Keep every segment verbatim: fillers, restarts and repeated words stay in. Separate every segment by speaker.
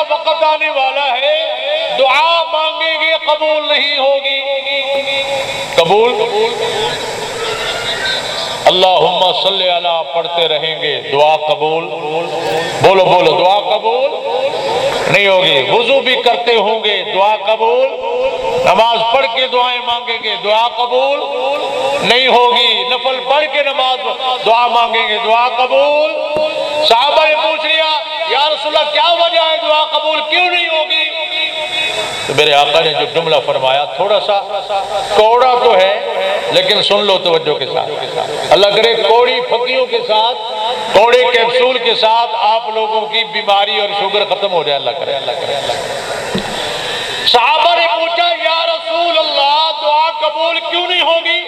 Speaker 1: وقت آنے والا ہے دعا مانگیں گے قبول نہیں ہوگی. قبول اللہم صلی علی پڑھتے رہیں گے دعا قبول. بولو بولو دعا قبول نہیں ہوگی. وضو بھی کرتے ہوں گے دعا قبول. نماز پڑھ کے دعائیں مانگیں گے دعا قبول نہیں ہوگی. نفل پڑھ کے نماز دعا مانگیں گے دعا قبول. صحابہ نے پوچھ لیا یا رسول اللہ کیا وجہ ہے دعا قبول کیوں نہیں ہوگی؟ تو میرے آقا نے جو جملہ فرمایا تھوڑا سا کوڑا تو ہے لیکن سن لو توجہ کے ساتھ. اللہ کرے کوڑی پھکیوں کے ساتھ کوڑے کیپسول کے ساتھ آپ لوگوں کی بیماری اور شوگر ختم ہو جائے. اللہ کرے اللہ کرے. صحابہ نے پوچھا یا رسول اللہ دعا قبول کیوں نہیں ہوگی؟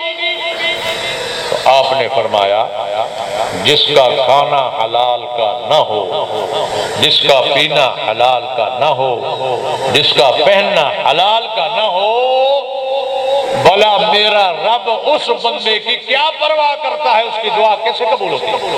Speaker 1: تو آپ نے فرمایا جس کا کھانا حلال کا نہ ہو، جس کا پینا حلال کا نہ ہو، جس کا پہننا حلال کا نہ ہو، بھلا میرا رب اس بندے کی کیا پرواہ کرتا ہے، اس کی دعا کیسے قبول ہوتی ہے؟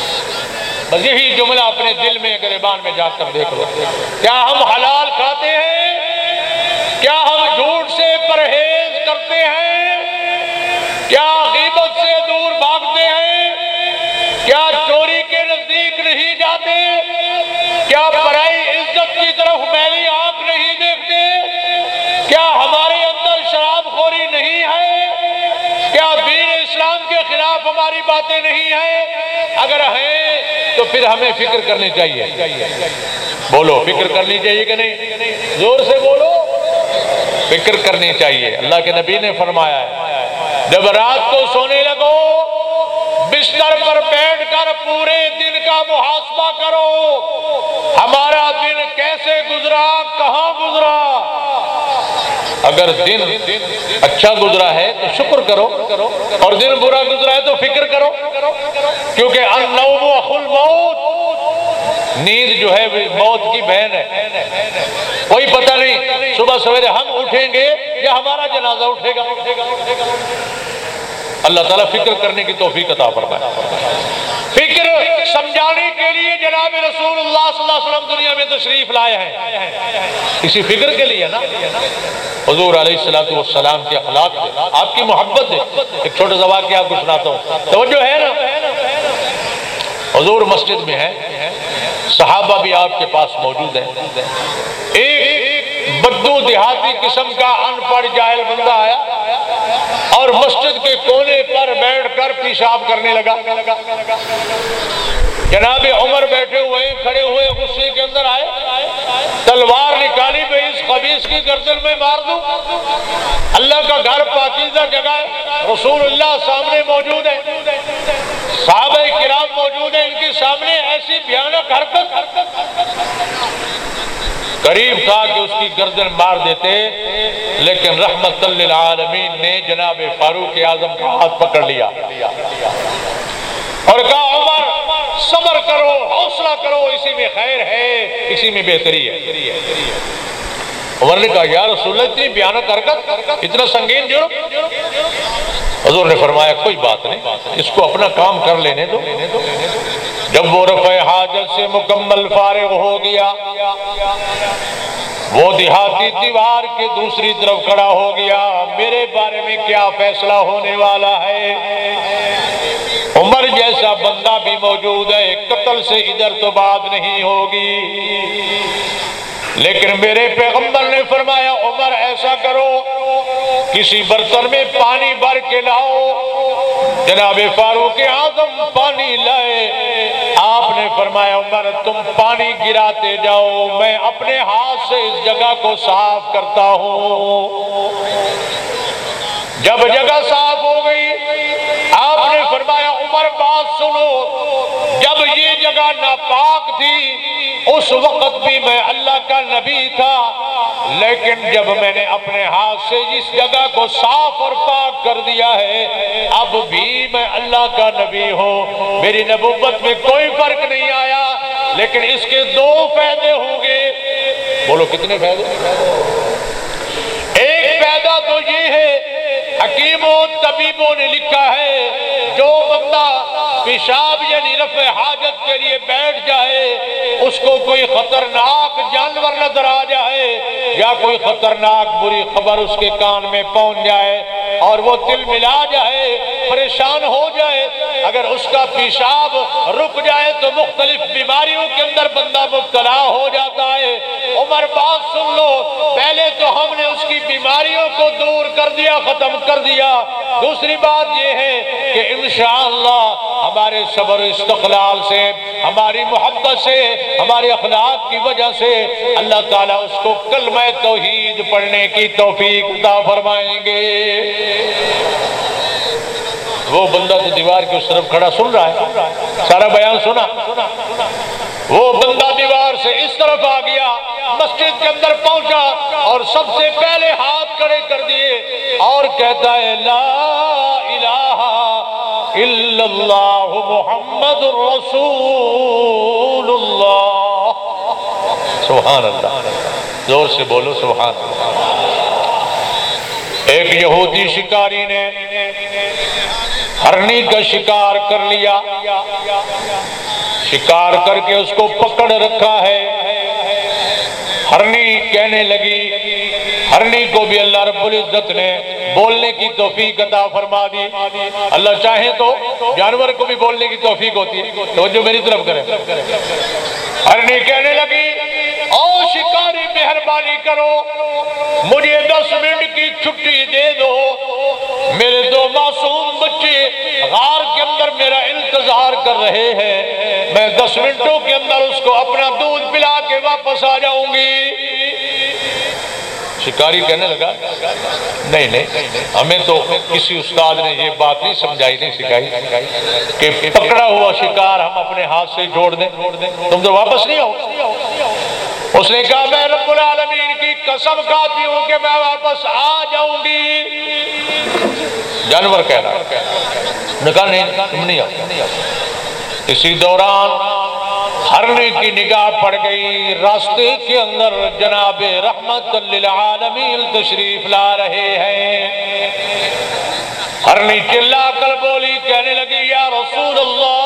Speaker 1: بس یہی جملہ اپنے دل میں گریبان میں جا کر دیکھ لو. کیا ہم حلال کھاتے ہیں؟ کیا ہم جھوٹ سے پرہیز کرتے ہیں؟ کیا غیبت سے دور بھاگتے ہیں؟ کیا چوری کے نزدیک نہیں جاتے؟ کیا پرائی عزت کی طرف میلی آنکھ نہیں دیکھتے؟ کیا ہمارے اندر شراب خوری نہیں ہے؟ کیا دین اسلام کے خلاف ہماری باتیں نہیں ہیں؟ اگر ہیں تو پھر ہمیں فکر کرنی چاہیے. بولو فکر کرنی چاہیے کہ نہیں؟ زور سے بولو. فکر کرنی چاہیے. اللہ کے نبی نے فرمایا ہے جب رات کو سونے لگو بستر پر بیٹھ کر پورے دن کا محاسبہ کرو. ہمارا دن کیسے گزرا، کہاں گزرا. اگر دن اچھا گزرا ہے تو شکر کرو اور دن برا گزرا ہے تو فکر کرو. کیونکہ النوم اخو الموت، نیند جو ہے موت کی بہن ہے. کوئی پتہ نہیں صبح سویرے ہم اٹھیں گے یا ہمارا جنازہ اٹھے گا. اللہ تعالیٰ فکر کرنے کی توفیق عطا فرمائے. فکر سمجھانے کے لیے جناب رسول اللہ صلی اللہ علیہ وسلم دنیا میں تشریف لائے ہیں، اسی فکر کے لیے نا. حضور علیہ الصلوۃ والسلام کے اخلاق دے، آپ کی محبت دے. ایک چھوٹا سا واقعہ آپ کو سناتا ہوں، توجہ ہے نا. حضور مسجد میں ہے، صحابہ بھی آپ کے پاس موجود ہیں. ایک بدو دیہاتی قسم کا ان پڑھ جاہل بندہ آیا اور مسجد کے کونے پر بیٹھ کر پیشاب کرنے لگا. جناب عمر بیٹھے ہوئے کھڑے ہوئے غصے کے اندر آئے، تلوار نکالی میں اس خبیث کی گردن میں مار دوں. اللہ کا گھر پاکیزہ جگہ ہے، رسول اللہ سامنے موجود ہے، صحابہ کرام موجود ہیں، ان کے سامنے ایسی بھیانک حرکت. قریب تھا کہ اس کی گردن مار دیتے، لیکن رحمت للعالمین نے جناب فاروق اعظم کا ہاتھ پکڑ لیا اور کہا عمر صبر کرو، حوصلہ کرو، اسی میں خیر ہے، اسی میں بہتری ہے. عمر نے کہا یا رسول اللہ اتنی بھیانک حرکت، اتنا سنگین جرم. حضور نے فرمایا کوئی بات نہیں، اس کو اپنا کام کر لینے دو. جب وہ رفع حاجت سے مکمل فارغ ہو گیا، وہ دیہاتی دیوار کے دوسری طرف کھڑا ہو گیا. میرے بارے میں کیا فیصلہ ہونے والا ہے؟ عمر جیسا بندہ بھی موجود ہے، قتل سے ادھر تو بات نہیں ہوگی. لیکن میرے پیغمبر نے فرمایا عمر ایسا کرو کسی برتن میں پانی بھر کے لاؤ. جناب فاروق اعظم پانی لائے. آپ نے فرمایا عمر تم پانی گراتے جاؤ، میں اپنے ہاتھ سے اس جگہ کو صاف کرتا ہوں. جب جگہ صاف ہو گئی آپ نے فرمایا عمر بات سنو، جب یہ جگہ ناپاک تھی اس وقت بھی میں اللہ کا نبی تھا، لیکن جب میں نے اپنے ہاتھ سے اس جگہ کو صاف اور پاک کر دیا ہے اب بھی میں اللہ کا نبی ہوں. میری نبوت میں کوئی فرق نہیں آیا. لیکن اس کے دو فائدے ہوں گے. بولو کتنے فائدے؟ ایک فائدہ تو یہ ہے حکیموں طبیبوں نے لکھا ہے جو بندہ پیشاب یعنی رفع حاجت کے لیے بیٹھ جائے اس کو کوئی خطرناک جانور نظر آ جائے یا کوئی خطرناک بری خبر اس کے کان میں پہنچ جائے اور وہ دل ملا جائے، پریشان ہو جائے، اگر اس کا پیشاب رک جائے تو مختلف بیماریوں کے اندر بندہ مبتلا ہو جاتا ہے۔ عمر بات سن لو، پہلے تو ہم نے اس کی بیماریوں کو دور کر دیا، ختم کر دیا۔ دوسری بات یہ ہے کہ انشاءاللہ ہمارے صبر استقلال سے، ہماری محبت سے، ہمارے اخلاق کی وجہ سے اللہ تعالیٰ اس کو کلمہ توحید پڑھنے کی توفیق عطا فرمائیں گے۔ وہ بندہ تو دیوار کی اس طرف کھڑا سن رہا ہے، سارا بیان سنا، وہ بندہ دیوار سے اس طرف آ گیا، مسجد کے اندر پہنچا اور سب سے پہلے ہاتھ کھڑے کر دیے اور کہتا ہے لا الہ الا اللہ محمد رسول اللہ۔ سبحان اللہ، زور سے بولو سبحان اللہ۔ ایک یہودی شکاری نے ہرنی کا شکار کر لیا، شکار کر کے اس کو پکڑ رکھا ہے۔ ہرنی کہنے لگی، ہرنی کو بھی اللہ رب العزت نے بولنے کی توفیق عطا فرما دی۔ اللہ چاہے تو جانور کو بھی بولنے کی توفیق ہوتی ہے، توجہ میری طرف کریں۔ ہرنی کہنے لگی او شکاری مہربانی کرو، مجھے دس منٹ کی چھٹی دے دو، میرے دو معصوم بچے غار کے اندر میرا انتظار کر رہے ہیں، میں دس منٹوں کے اندر اس کو اپنا دودھ پلا کے واپس آ جاؤں گی۔ شکاری کہنے لگا نہیں نہیں، ہمیں تو کسی استاد نے یہ بات نہیں سمجھائی، نہیں سکھائی کہ پکڑا ہوا شکار ہم اپنے ہاتھ سے جوڑ دیں، تم تو واپس نہیں آؤ۔ اس نے کہا میں رب العالمین کی قسم کھاتی ہوں کہ میں واپس آ جاؤں گی۔ جانور کہہ رہا ہے، کہا نہیں تم نہیں آؤ۔ اسی دوران ہرنی کی نگاہ پڑ گئی، راستے کے اندر جناب رحمت للعالمین تشریف لا رہے ہیں۔ ہرنی چلا کر بولی، کہنے لگی یا رسول اللہ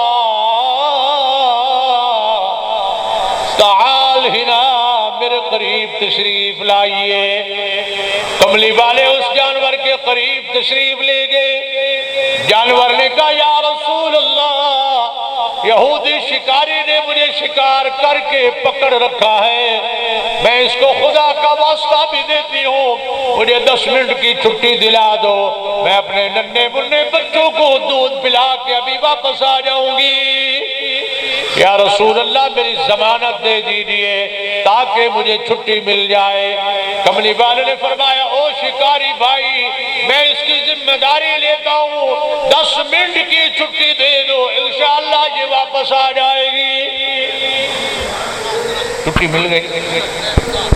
Speaker 1: تعال ہنا، میرے قریب تشریف لائیے۔ کملی والے اس جانور کے قریب تشریف لے گئے۔ جانور نے کہا یا رسول اللہ، یہودی شکاری نے مجھے شکار کر کے پکڑ رکھا ہے، میں اس کو خدا کا واسطہ بھی دیتی ہوں، مجھے دس منٹ کی چھٹی دلا دو، میں اپنے ننھے منھے بچوں کو دودھ پلا کے ابھی واپس آ جاؤں گی۔ یا رسول اللہ میری ضمانت دے دیجئے تاکہ مجھے چھٹی مل جائے۔ کملی والے نے فرمایا او شکاری بھائی، میں اس کی ذمہ داری لیتا ہوں، دس منٹ کی چھٹی دے دو، انشاءاللہ یہ واپس آ جائے گی۔ چھٹی مل گئی۔